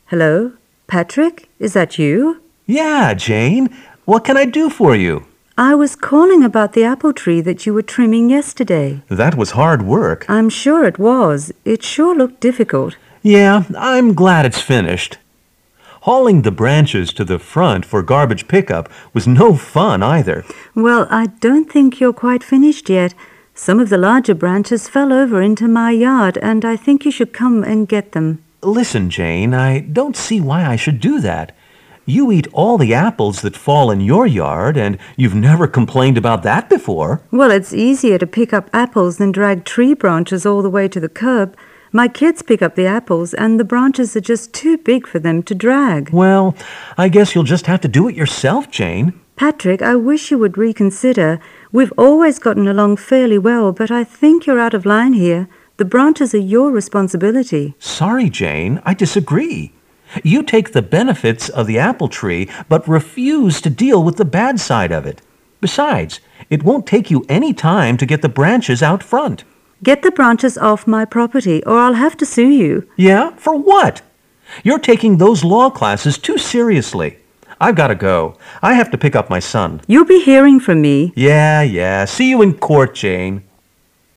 Hello? Patrick? Is that you? Yeah, Jane. What can I do for you? I was calling about the apple tree that you were trimming yesterday. That was hard work. I'm sure it was. It sure looked difficult. Yeah, I'm glad it's finished. Hauling the branches to the front for garbage pickup was no fun either. Well, I don't think you're quite finished yet. Some of the larger branches fell over into my yard, and I think you should come and get them. Listen, Jane, I don't see why I should do that. You eat all the apples that fall in your yard, and you've never complained about that before. Well, it's easier to pick up apples than drag tree branches all the way to the curb. My kids pick up the apples, and the branches are just too big for them to drag. Well, I guess you'll just have to do it yourself, Jane. Patrick, I wish you would reconsider. We've always gotten along fairly well, but I think you're out of line here. The branches are your responsibility. Sorry, Jane, I disagree. You take the benefits of the apple tree, but refuse to deal with the bad side of it. Besides, it won't take you any time to get the branches out front. Get the branches off my property, or I'll have to sue you. Yeah? For what? You're taking those law classes too seriously. I've got to go. I have to pick up my son. You'll be hearing from me. Yeah. See you in court, Jane.